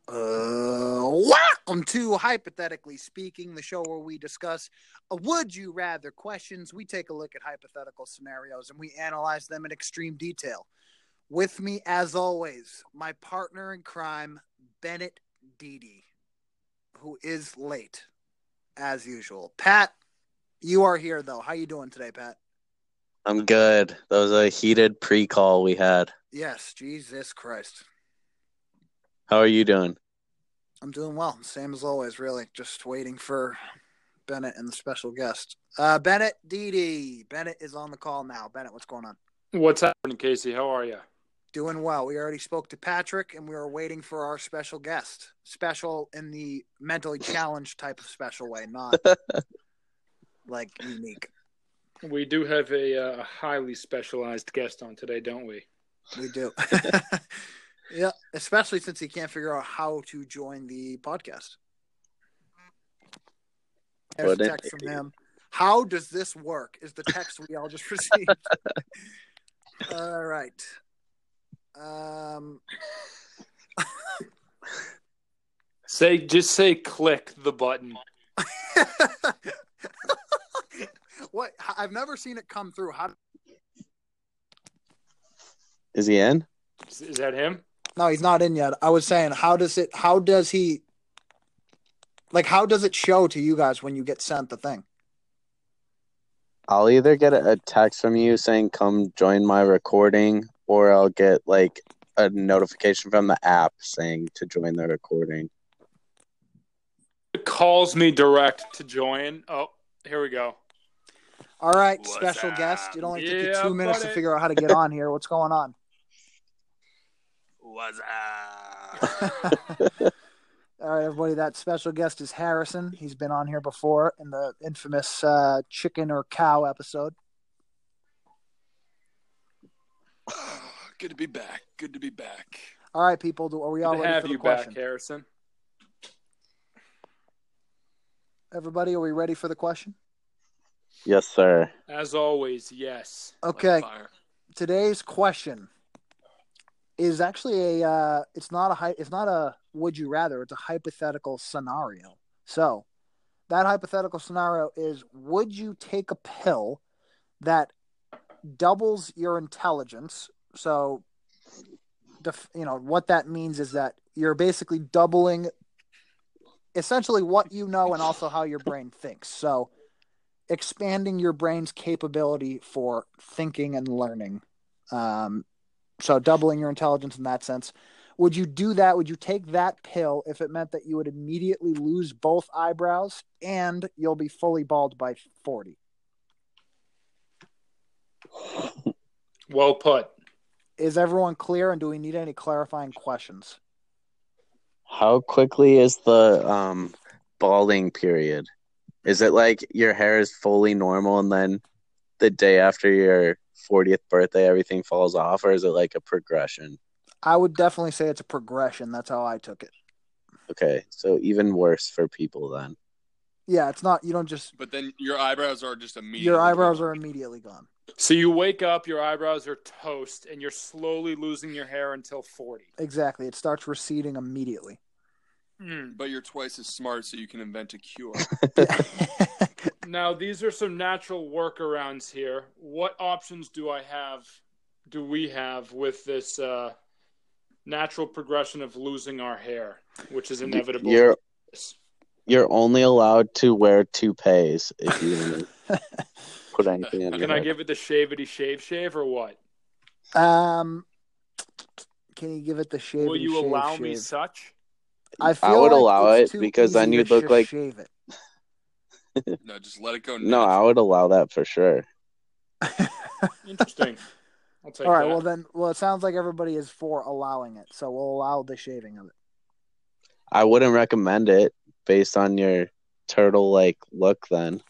Welcome to Hypothetically Speaking, the show where we discuss a would you rather questions. We take a look at hypothetical scenarios and we analyze them in extreme detail. With me, as always, my partner in crime, Bennett Dede, who is late, as usual. Pat, you are here, though. How you doing today, Pat? I'm good. That was a heated pre-call we had. Yes, Jesus Christ. How are you doing? I'm doing well. Same as always, really. Just waiting for Bennett and the special guest. Bennett Dede. Bennett is on the call now. Bennett, what's going on? What's happening, Casey? How are you? Doing well. We already spoke to Patrick, and we are waiting for our special guest. Special in the mentally challenged type of special way, not like unique. We do have a highly specialized guest on today, don't we? We do. Yeah, especially since he can't figure out how to join the podcast. There's a text from him. How does this work? Is the text we all just received. All right. Just say click the button. What? I've never seen it come through. How? Is he in? Is that him? No, he's not in yet. I was saying, how does it show to you guys when you get sent the thing? I'll either get a text from you saying, come join my recording, or I'll get like a notification from the app saying to join the recording. It calls me direct to join. Oh, here we go. All right, special guest. It only took you 2 minutes to figure out how to get on here. What's going on? What's up? All right, everybody. That special guest is Harrison. He's been on here before in the infamous chicken or cow episode. Good to be back. Good to be back. All right, people. Are we all ready for the question? Have you back, Harrison? Everybody, are we ready for the question? Yes, sir. As always, yes. Okay. Today's question is actually it's not a would you rather, it's a hypothetical scenario. So that hypothetical scenario is, would you take a pill that doubles your intelligence? So what that means is that you're basically doubling essentially what you know and also how your brain thinks. So expanding your brain's capability for thinking and learning. So doubling your intelligence in that sense. Would you do that? Would you take that pill if it meant that you would immediately lose both eyebrows and you'll be fully bald by 40? Well put. Is everyone clear, and do we need any clarifying questions? How quickly is the balding period? Is it like your hair is fully normal and then the day after your 40th birthday everything falls off, or is it like a progression? I would definitely say it's a progression. That's how I took it. Okay, so even worse for people then. Yeah, it's not, you don't just... But then your eyebrows are just immediately Your eyebrows are immediately gone. So you wake up, your eyebrows are toast, and you're slowly losing your hair until 40. Exactly. It starts receding immediately. But you're twice as smart, so you can invent a cure. Now, these are some natural workarounds here. What options do we have with this natural progression of losing our hair, which is inevitable? You're only allowed to wear toupees if you put anything in. Can I give it the shavity shave or what? Can you give it the shavity Will you shave? allow me such? I would allow it because then you'd look like. Shave it. No, just let it go. No, I would allow that for sure. Interesting. I'll take All right. that. Well, it sounds like everybody is for allowing it, so we'll allow the shaving of it. I wouldn't recommend it based on your turtle-like look. Then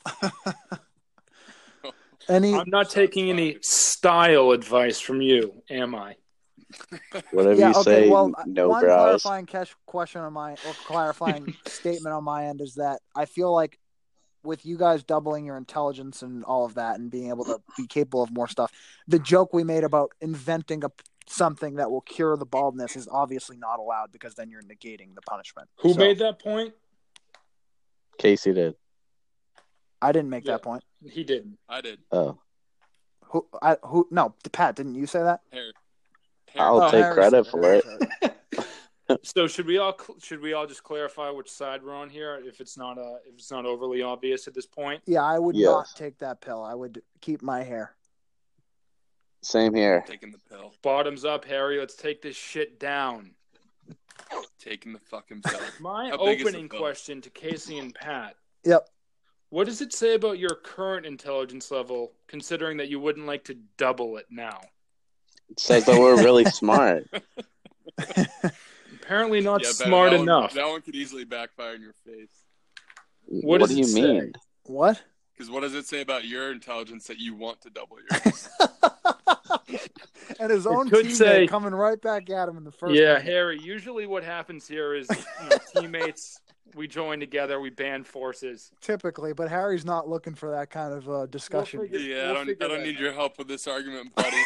I'm not taking any style advice from you, am I? Whatever you say. Well, no one brows. clarifying statement on my end is that I feel like with you guys doubling your intelligence and all of that and being able to be capable of more stuff, the joke we made about inventing a something that will cure the baldness is obviously not allowed because then you're negating the punishment. Who made that point? Casey did. I didn't make Yeah. that point. He didn't. I did. Oh, No, Pat, didn't you say that? Harry. I'll take Harry credit said for it. So should we all just clarify which side we're on here if it's not overly obvious at this point? Yeah, I would Yes. not take that pill. I would keep my hair. Same here. Taking the pill. Bottoms up, Harry. Let's take this shit down. Taking the fucking pill. My How big is the opening pill? question to Casey and Pat. Yep. What does it say about your current intelligence level, considering that you wouldn't like to double it now? It says that we're really smart. Apparently not Yeah, Ben, smart that enough. That one could easily backfire in your face. What What does do you it say? mean? What? Because what does it say about your intelligence that you want to double yours? And his own could teammate say- coming right back at him in the first. Yeah, minute. Harry, usually what happens here is teammates, we join together, we band forces. Typically, but Harry's not looking for that kind of discussion. We'll Yeah, We'll I figure don't that need out. your help with this argument, buddy.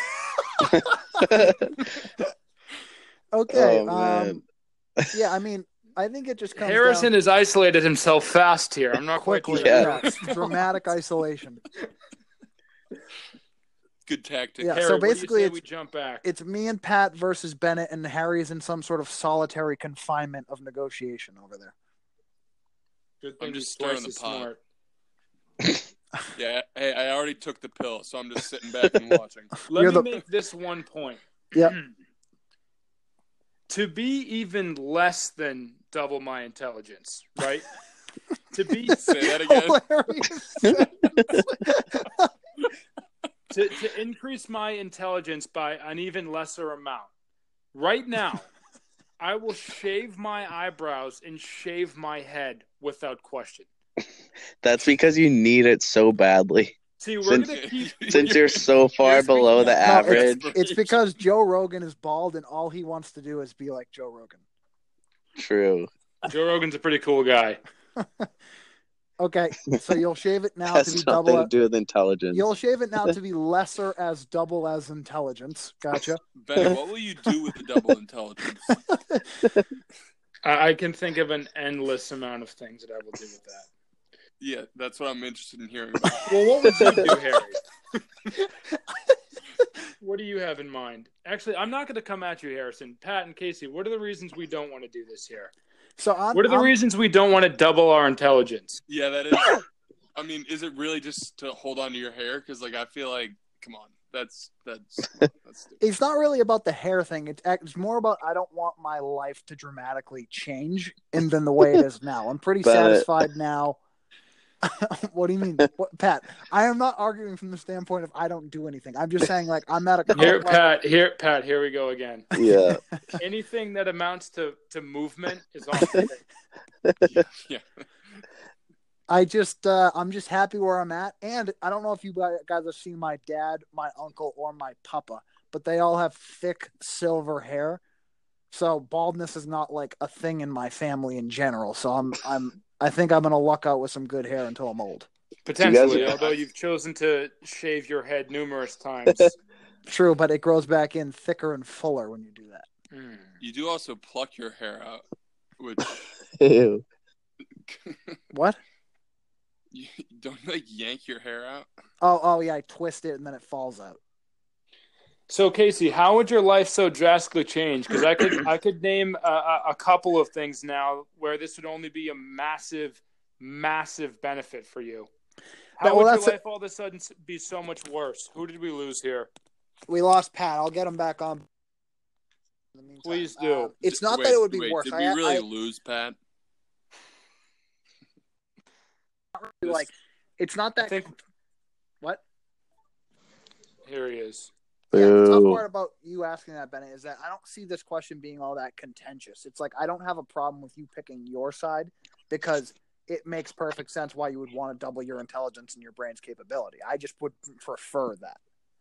Okay. Oh, man. Yeah, I mean, I think it just comes Harrison down has isolated himself fast here. I'm not quite quickly. clear. Yeah. Dramatic isolation. Good tactic. Yeah, Harry, so what do you basically say it's- we jump back. It's me and Pat versus Bennett, and Harry's in some sort of solitary confinement of negotiation over there. Good thing I'm just he's twice stirring the as pot. smart. Yeah, hey, I already took the pill, so I'm just sitting back and watching. Let You're me the- make this one point. Yep. To be even less than double my intelligence, right? To be Say that again. Hilarious. to increase my intelligence by an even lesser amount. Right now, I will shave my eyebrows and shave my head without question. That's because you need it so badly. See, we're Since- gonna keep. Since you're so far You're speaking below of the experience. average. It's because Joe Rogan is bald, and all he wants to do is be like Joe Rogan. True. Joe Rogan's a pretty cool guy. Okay, so you'll shave it now to Has be nothing double. to do with intelligence. You'll shave it now to be lesser as double as intelligence. Gotcha. Ben, what will you do with the double intelligence? I can think of an endless amount of things that I will do with that. Yeah, that's what I'm interested in hearing about. Well, what would you do, Harry? What do you have in mind? Actually, I'm not going to come at you, Harrison. Pat and Casey, what are the reasons we don't want to do this here? So What are the reasons we don't want to double our intelligence? Yeah, that is. I mean, is it really just to hold on to your hair? Because, like, I feel like, come on, that's stupid. It's not really about the hair thing. It's more about I don't want my life to dramatically change than the way it is now. I'm pretty Bennett. satisfied now. What do you mean, Pat? I am not arguing from the standpoint of I don't do anything. I'm just saying like I'm at a Here, current level- Pat, here we go again. Yeah. Anything that amounts to movement is off the table. Yeah. I just I'm just happy where I'm at, and I don't know if you guys have seen my dad, my uncle, or my papa, but they all have thick silver hair, so baldness is not like a thing in my family in general. So I think I'm gonna luck out with some good hair until I'm old. Potentially, You guys- although you've chosen to shave your head numerous times. True, but it grows back in thicker and fuller when you do that. Hmm. You do also pluck your hair out, which Ew. What? you don't like yank your hair out. Oh yeah, I twist it and then it falls out. So, Casey, how would your life so drastically change? Because I could name a couple of things now where this would only be a massive, massive benefit for you. How Well, would that's your life all of a sudden be so much worse? Who did we lose here? We lost Pat. I'll get him back on. In the meantime. Please do. It's not Wait, that it would be wait, worse. Did we really lose, Pat? like it's not I that. think What? here he is. Yeah, the tough Boo. part about you asking that, Bennett, is that I don't see this question being all that contentious. It's like I don't have a problem with you picking your side because it makes perfect sense why you would want to double your intelligence and your brain's capability. I just would prefer that.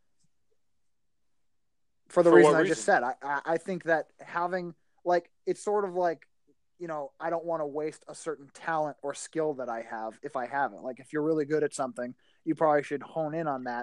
For the For reason what I just reason? said. I think that having, like, it's sort of like, you know, I don't want to waste a certain talent or skill that I have if I haven't. Like, if you're really good at something, you probably should hone in on that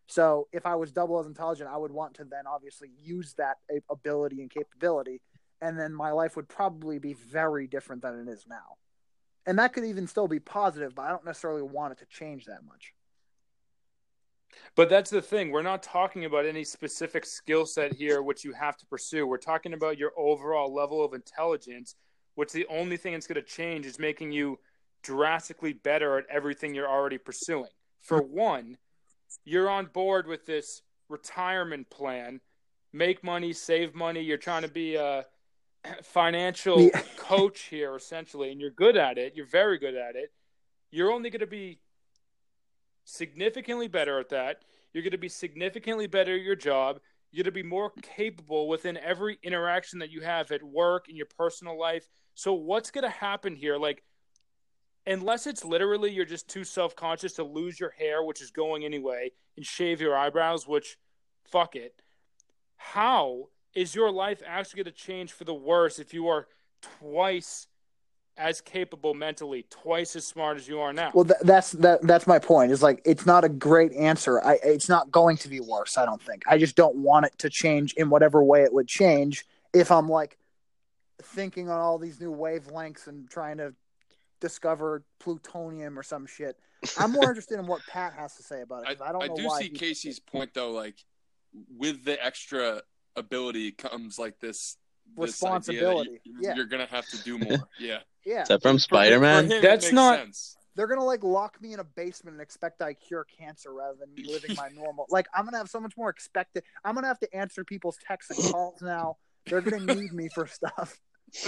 So if I was double as intelligent, I would want to then obviously use that ability and capability, and then my life would probably be very different than it is now. And that could even still be positive, but I don't necessarily want it to change that much. But that's the thing. We're not talking about any specific skill set here which you have to pursue. We're talking about your overall level of intelligence, which the only thing that's going to change is making you drastically better at everything you're already pursuing. For one, you're on board with this retirement plan, make money, save money. You're trying to be a financial coach here, essentially, and you're good at it. You're very good at it. You're only going to be significantly better at that. You're going to be significantly better at your job. You're going to be more capable within every interaction that you have at work, in your personal life. So what's going to happen here? Like, unless it's literally you're just too self-conscious to lose your hair, which is going anyway, and shave your eyebrows, which, fuck it. How is your life actually going to change for the worse if you are twice as capable mentally, twice as smart as you are now? Well, that's my point. Is like it's not a great answer. It's not going to be worse. I don't think. I just don't want it to change in whatever way it would change. If I'm like thinking on all these new wavelengths and trying to discover plutonium or some shit, I'm more interested in what Pat has to say about it. I don't know why. I do see Casey's point though. Like with the extra ability comes like this responsibility. You're gonna have to do more. Yeah. Yeah. Is that from Spider-Man? That's not sense. They're gonna like lock me in a basement and expect I cure cancer rather than me living my normal. Like I'm gonna have so much more expected. I'm gonna have to answer people's texts and calls now. They're gonna need me for stuff.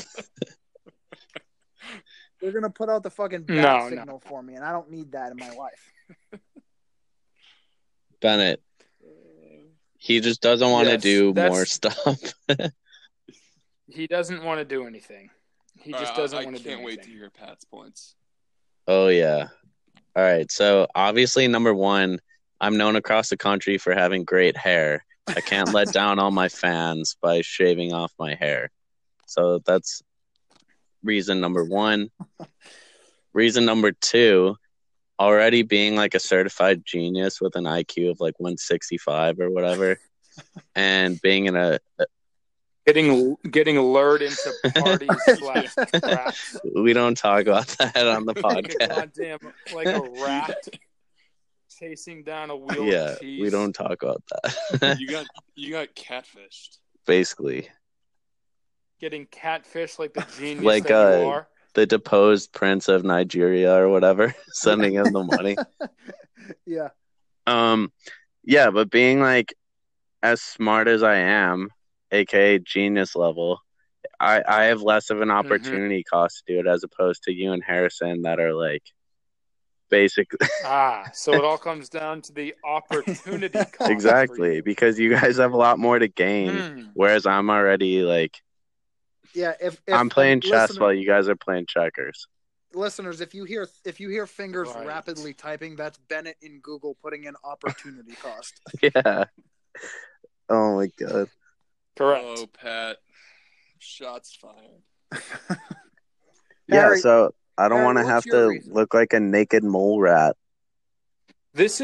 They're gonna put out the fucking bat signal for me, and I don't need that in my life. Bennett. He just doesn't want to do more stuff. He doesn't want to do anything. He just doesn't want to do anything. I can't wait to hear Pat's points. Oh, yeah. All right. So, obviously, number one, I'm known across the country for having great hair. I can't let down all my fans by shaving off my hair. So, that's reason number one. Reason number two, already being like a certified genius with an IQ of like 165 or whatever, and being in a getting lured into parties / traps. We don't talk about that on the podcast. Goddamn, like a rat chasing down a wheel of cheese. We don't talk about that. You got catfished. Basically. Getting catfished like the genius like that you are. The deposed prince of Nigeria or whatever, sending him the money. Yeah. Yeah, but being like as smart as I am, aka genius level, I have less of an opportunity cost to do it as opposed to you and Harrison that are like basically so it all comes down to the opportunity cost. Exactly, because you guys have a lot more to gain, whereas I'm already like if I'm playing chess while you guys are playing checkers. Listeners, if you hear fingers rapidly typing, that's Bennett in Google putting in opportunity cost. Yeah. Oh my god. Correct. Oh, Pat. Shots fired. Harry, so I don't want to have to look like a naked mole rat. This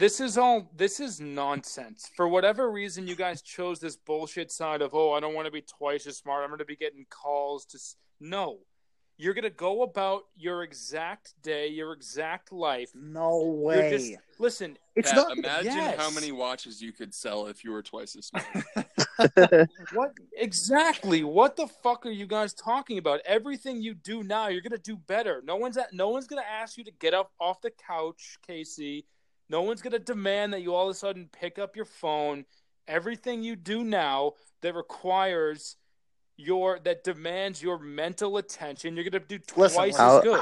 is nonsense. For whatever reason, you guys chose this bullshit side of, I don't want to be twice as smart. I'm going to be getting calls to... No. You're going to go about your exact day, your exact life. No way. Listen. It's Pat, not... Imagine how many watches you could sell if you were twice as smart. What? Exactly. What the fuck are you guys talking about? Everything you do now, you're going to do better. No one's going to ask you to get up off the couch, Casey. No one's going to demand that you all of a sudden pick up your phone. Everything you do now that requires that demands your mental attention, you're going to do twice as good.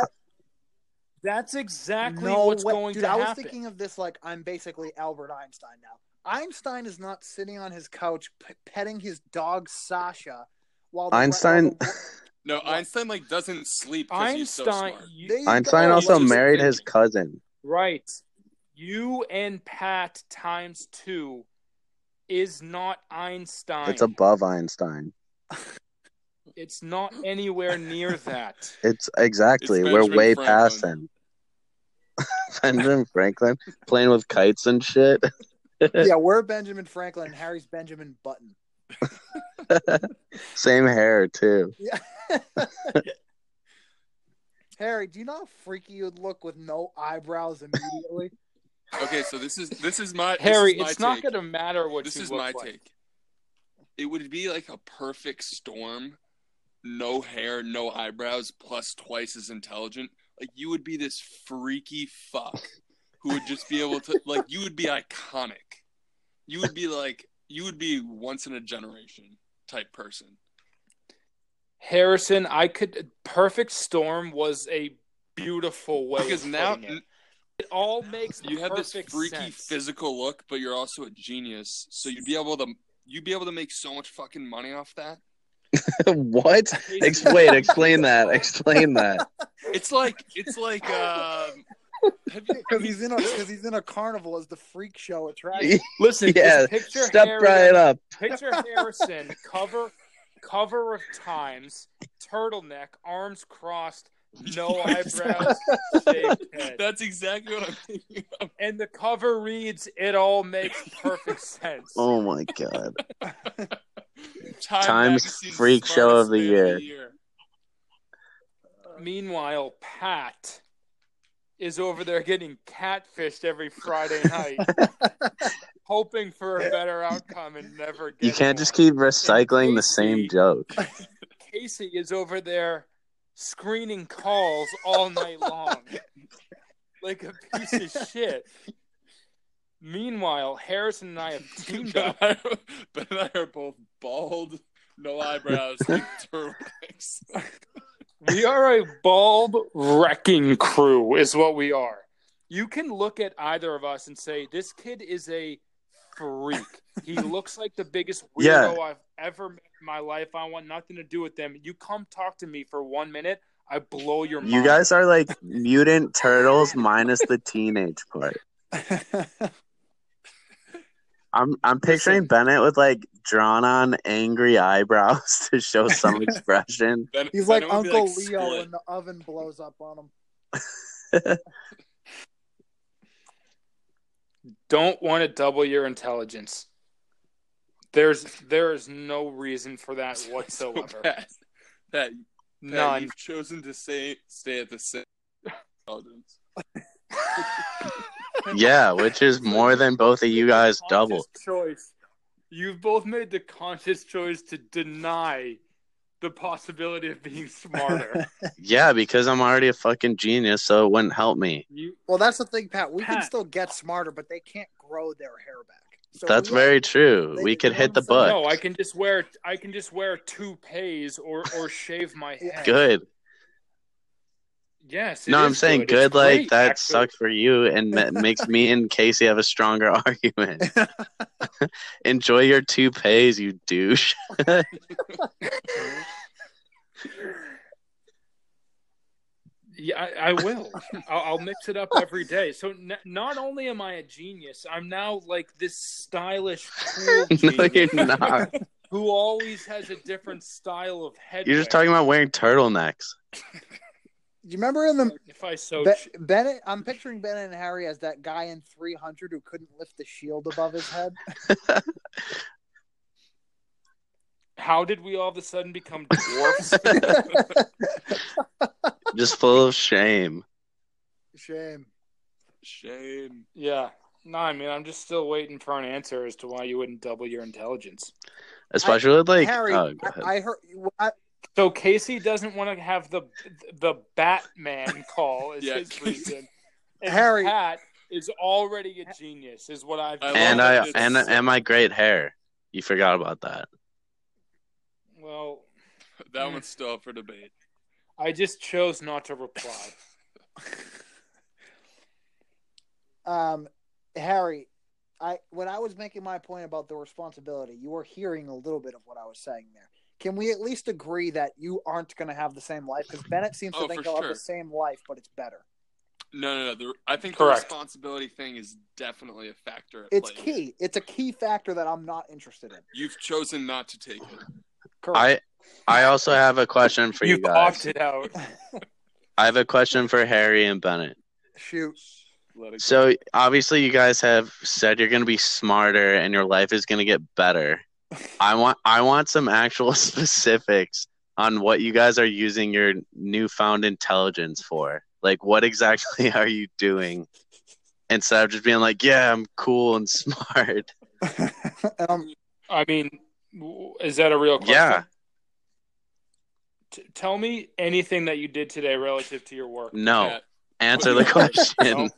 That's exactly what's going to happen. I was thinking of this like I'm basically Albert Einstein now. Einstein is not sitting on his couch petting his dog Sasha while Einstein Einstein like doesn't sleep because he's so smart. Einstein also married his cousin. Right. You and Pat times 2 is not Einstein. It's above Einstein. It's not anywhere near that. It's exactly. We're way past him. Benjamin Franklin playing with kites and shit. Yeah, we're Benjamin Franklin and Harry's Benjamin Button. Same hair too. Yeah. Harry, do you know how freaky you'd look with no eyebrows immediately? Okay, so this is my Harry, this is my it's not take. going to matter what This you is look my like. take. It would be like a perfect storm. No hair, no eyebrows, plus twice as intelligent. Like, you would be this freaky fuck who would just be able to, like, you would be iconic. You would be once in a generation type person. Harrison, Perfect Storm was a beautiful way Because of now putting it. It all makes you have this perfect freaky sense. physical look, but you're also a genius. So you'd be able to make so much fucking money off that. What? Wait, explain that. Explain that. It's like Because he's in a carnival as the freak show attraction. Listen, Yeah, just picture step Harry, right up. Picture Harrison, cover of Times, turtleneck, arms crossed, no eyebrows, shaved head. That's exactly what I'm thinking of. And the cover reads, "It all makes perfect sense." Oh my god. Times Magazine freak show of the year. Meanwhile, Pat is over there getting catfished every Friday night, hoping for a better outcome and never getting You can't just one. keep recycling the same Casey- joke. Casey is over there screening calls all night long, like a piece of shit. Meanwhile, Harrison and I have teamed up. Ben and I are both bald, no eyebrows, and turtlenecks. We are a bulb wrecking crew, is what we are. You can look at either of us and say, this kid is a freak. He looks like the biggest weirdo I've ever met in my life. I want nothing to do with them. You come talk to me for 1 minute, I blow your mind. You guys are like mutant turtles minus the teenage part. I'm picturing Bennett with like drawn on angry eyebrows to show some expression. He's like Ben would be Uncle like Leo Split. when the oven blows up on him. Don't want to double your intelligence. There is no reason for that whatsoever. Pat, None. you've chosen to stay at the same intelligence. Yeah, which is more than both of you guys double. Conscious choice. You've both made the conscious choice to deny the possibility of being smarter. Yeah, because I'm already a fucking genius, so it wouldn't help me. Well, that's the thing, Pat. We can Pat. still get smarter, but they can't grow their hair back. So That's we very true. they- We could you hit the know what I'm saying? butt. No, I can just wear toupees or shave my head. Good. Yes. it No, I'm is saying It's good. Like great, that actually. sucks for you, and makes me and Casey have a stronger argument. Enjoy your toupees, you douche. Yeah, I will. I'll mix it up every day. So not only am I a genius, I'm now like this stylish, cool No, genius you're not. who always has a different style of headwear. You're just talking about wearing turtlenecks. Do you remember in the If I so Bennett? I'm picturing Bennett and Harry as that guy in 300 who couldn't lift the shield above his head. how did we all of a sudden become dwarfs? Just full of shame. Shame. Yeah. No, I mean, I'm just still waiting for an answer as to why you wouldn't double your intelligence. Especially with like Harry, oh, go ahead. I heard. So Casey doesn't want to have the Batman call as Yeah, his reason. And Harry- Pat is already a genius, is what I've. and my great hair. You forgot about that. Well, That one's still up for debate. I just chose not to reply. Harry, when I was making my point about the responsibility, you were hearing a little bit of what I was saying there. Can we at least agree that you aren't going to have the same life? Because Bennett seems to think for he'll sure. have the same life, but it's better. No. I think Correct. the responsibility thing is definitely a factor at It's play. key. It's a key factor that I'm not interested in. You've chosen not to take it. Correct. I also have a question for you You've guys. opted out. I have a question for Harry and Bennett. Shoot. Let it go. So obviously you guys have said you're going to be smarter and your life is going to get better. I want some actual specifics on what you guys are using your newfound intelligence for. Like, what exactly are you doing instead of just being like, yeah, I'm cool and smart? I mean, is that a real question? Yeah. Tell me anything that you did today relative to your work. No. Pat, Answer the question.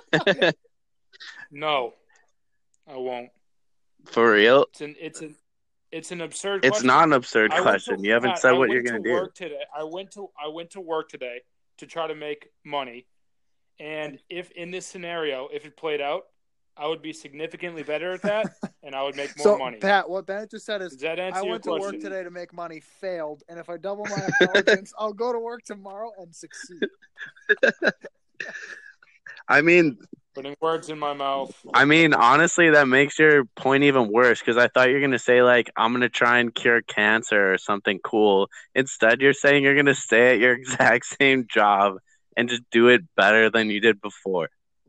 No, I won't. For real? It's an absurd It's question. not an absurd I went question. to- You haven't Pat, said I what went you're to going to do. work today. I went to work today to try to make money, and if in this scenario, if it played out, I would be significantly better at that, and I would make more So, money. Pat, what Bennett just said is, Does that answer I your went to question? work today to make money, failed, and if I double my intelligence, I'll go to work tomorrow and succeed. I mean, Putting words in my mouth. honestly, that makes your point even worse because I thought you were going to say, like, I'm going to try and cure cancer or something cool. Instead, you're saying you're going to stay at your exact same job and just do it better than you did before.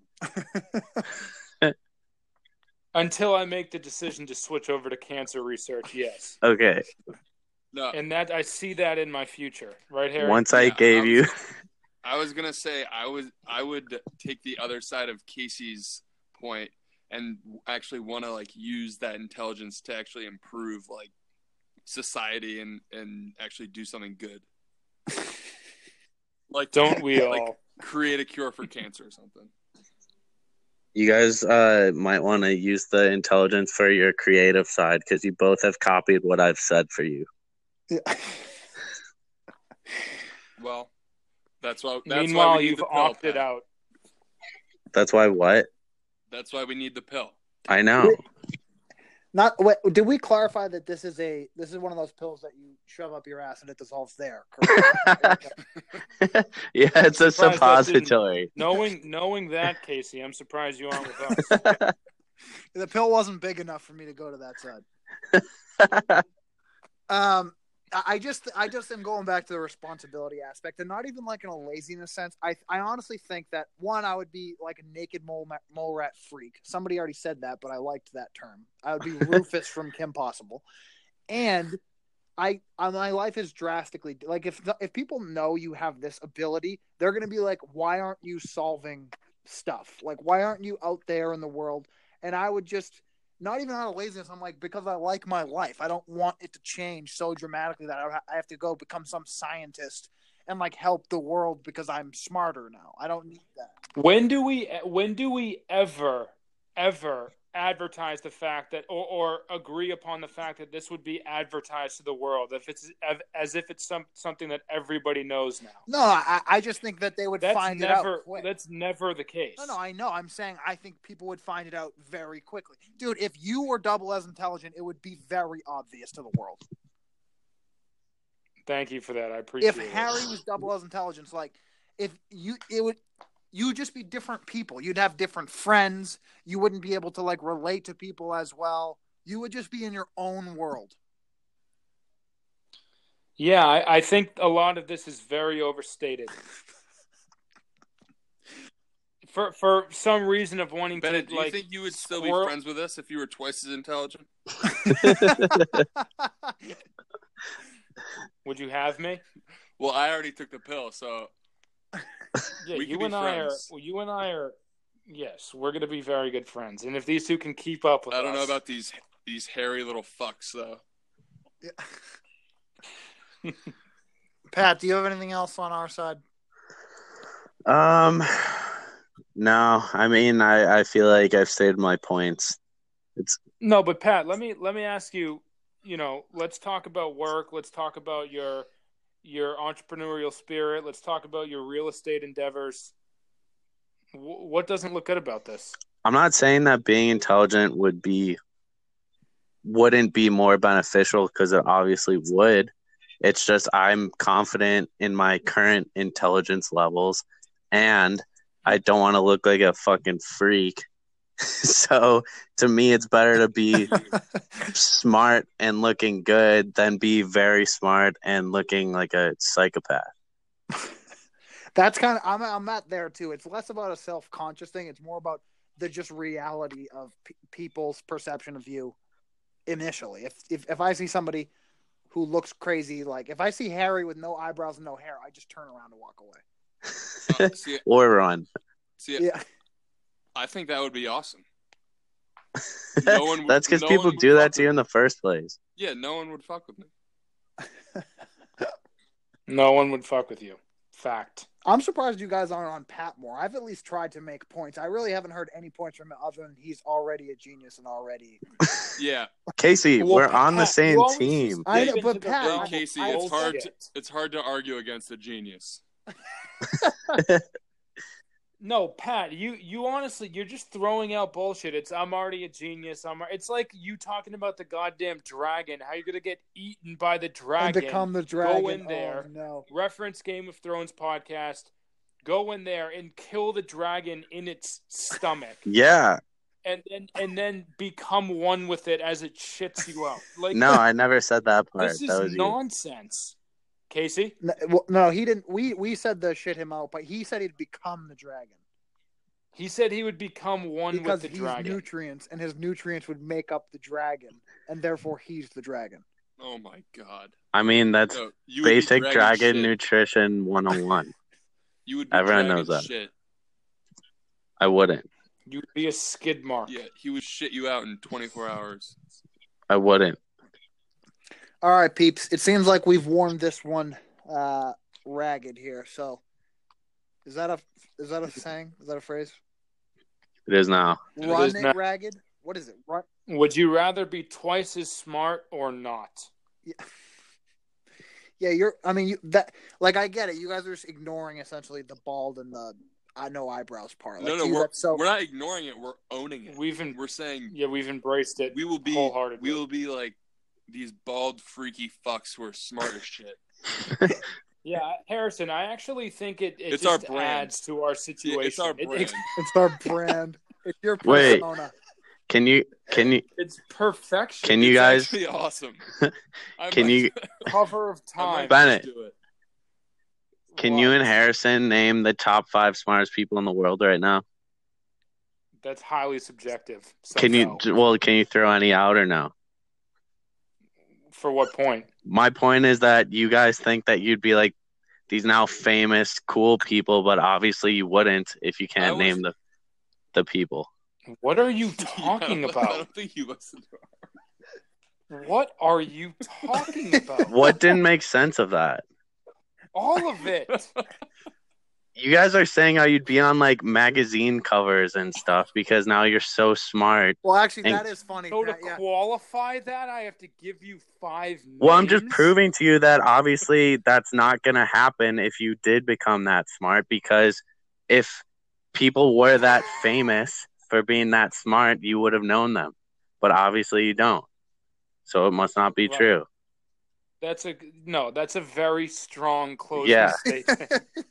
Until I make the decision to switch over to cancer research, yes. Okay. no, And that I see that in my future, right, Harry? Once I Yeah, gave you. I was gonna say I would take the other side of Casey's point and actually want to like use that intelligence to actually improve like society and actually do something good. Like Don't we like, all? create a cure for cancer or something. You guys might want to use the intelligence for your creative side because you both have copied what I've said for you. Yeah. Well, that's why Meanwhile, we need you've the pill, opted Pat. out. That's why what? That's why we need the pill. I know. Not wait, did we clarify that this is one of those pills that you shove up your ass and it dissolves there? Correct? Yeah, it's a Surprised that didn't- suppository. Knowing that, Casey, I'm surprised you aren't with us. The pill wasn't big enough for me to go to that side. I just am going back to the responsibility aspect, and not even like in a laziness sense. I honestly think that one, I would be like a naked mole rat freak. Somebody already said that, but I liked that term. I would be Rufus from Kim Possible, and my life is drastically like if people know you have this ability, they're gonna be like, why aren't you solving stuff? Like, why aren't you out there in the world? And I would just. Not even out of laziness. I'm like, because I like my life. I don't want it to change so dramatically that I have to go become some scientist and like help the world because I'm smarter now. I don't need that. When do we ever advertise the fact that or agree upon the fact that this would be advertised to the world as if it's something that everybody knows now? No, I just think that they would find it out quick. That's never the case. No, I know. I'm saying I think people would find it out very quickly. Dude, if you were double as intelligent, it would be very obvious to the world. Thank you for that. I appreciate it. If Harry was double as intelligent, like you would just be different people. You'd have different friends. You wouldn't be able to like relate to people as well. You would just be in your own world. Yeah, I think a lot of this is very overstated. For some reason of wanting Bennett, to, do you like, think you would still be squirrel- friends with us if you were twice as intelligent? Would you have me? Well, I already took the pill, so Yeah, we could you be and I friends. are. Yes, we're going to be very good friends. And if these two can keep up with us, I don't know about these hairy little fucks though. Yeah. Pat, do you have anything else on our side? No. I feel like I've stated my points. No, but Pat, let me ask you. Let's talk about work. Let's talk about your entrepreneurial spirit. Let's talk about your real estate endeavors. What doesn't look good about this? I'm not saying that being intelligent wouldn't be more beneficial because it obviously would. It's just I'm confident in my current intelligence levels and I don't want to look like a fucking freak. So to me, it's better to be smart and looking good than be very smart and looking like a psychopath. That's kind of I'm at there too. It's less about a self-conscious thing. It's more about the just reality of people's perception of you initially. If I see somebody who looks crazy, like if I see Harry with no eyebrows and no hair, I just turn around and walk away. Or run. Yeah. I think that would be awesome. That's because people do that to you in the first place. Yeah, no one would fuck with me. No one would fuck with you. Fact. I'm surprised you guys aren't on Pat more. I've at least tried to make points. I really haven't heard any points from him other than he's already a genius and already. Yeah. Casey, Well, we're on Pat, the same you always team. just I dig know, but into the Pat, realm Hey, of Casey, bullshit. it's hard to argue against a genius. No, Pat, you honestly, you're just throwing out bullshit. I'm already a genius. It's like you talking about the goddamn dragon. How you gonna get eaten by the dragon? and become the dragon. Go in there. Oh, no. Reference Game of Thrones podcast. Go in there and kill the dragon in its stomach. Yeah. And then become one with it as it shits you out. Like, No, I never said that part. this That was is you. nonsense. Casey? No, he didn't. We said the shit him out, but he said he'd become the dragon. He said he would become one Because with the he's dragon. nutrients, and his nutrients would make up the dragon, and therefore he's the dragon. Oh my god. I mean, that's No, you would be basic dragon shit. nutrition 101. You would be Everyone dragon knows that. shit. I wouldn't. You'd be a skid mark. Yeah, he would shit you out in 24 hours. I wouldn't. All right, peeps. It seems like we've worn this one ragged here. So, is that a saying? Is that a phrase? It is now. Run is it not. ragged. What is it? Run. Would you rather be twice as smart or not? Yeah, you're. I mean, I get it. You guys are just ignoring essentially the bald and the no eyebrows part. Like, we're not ignoring it. We're owning it. We're saying we've embraced it. we will be wholeheartedly. We will be like these bald freaky fucks who are smart as shit. Yeah, Harrison, I actually think it It's just our brand. adds to our situation. It's our brand. It's our brand. It's your Wait. persona. Can you It's perfection. Can you It's guys- actually awesome. Can you Cover of time. Bennett. Do it. can you and Harrison name the top 5 smartest people in the world right now? That's highly subjective. So Can no. you throw any out or no? For what point? My point is that you guys think that you'd be like these now famous, cool people, but obviously you wouldn't if you can't name the people. What are you talking I about? don't think you listened to her. What are you talking about? What didn't make sense of that? All of it. You guys are saying how you'd be on like magazine covers and stuff because now you're so smart. Well, actually, And- that is funny. So to Pat, yeah. qualify that, I have to give you 5 names. Well, I'm just proving to you that obviously that's not going to happen if you did become that smart, because if people were that famous for being that smart, you would have known them. But obviously you don't. So it must not be Right. true. That's a very strong closing Yeah. statement.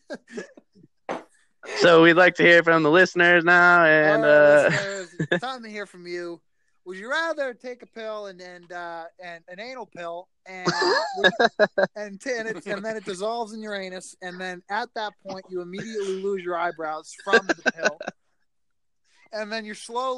So we'd like to hear from the listeners now, and All right, listeners, it's time to hear from you. Would you rather take a pill and an anal pill and then it dissolves in your anus, and then at that point you immediately lose your eyebrows from the pill, and then your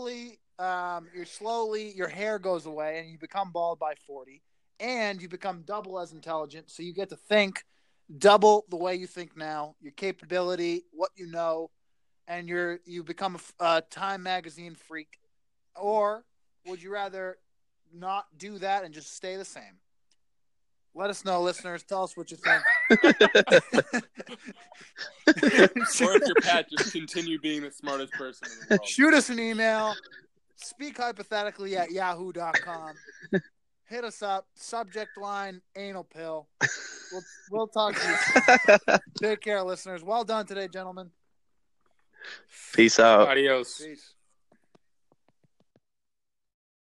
hair goes away and you become bald by 40, and you become double as intelligent, so you get to think double the way you think now, your capability, what you know, and you become a Time magazine freak? Or would you rather not do that and just stay the same? Let us know, listeners. Tell us what you think. Or if you're Pat, just continue being the smartest person in the world. Shoot us an email. Speak hypothetically at yahoo.com. Hit us up. Subject line, anal pill. We'll talk to you soon. Take care, listeners. Well done today, gentlemen. Peace out. Adios. Peace.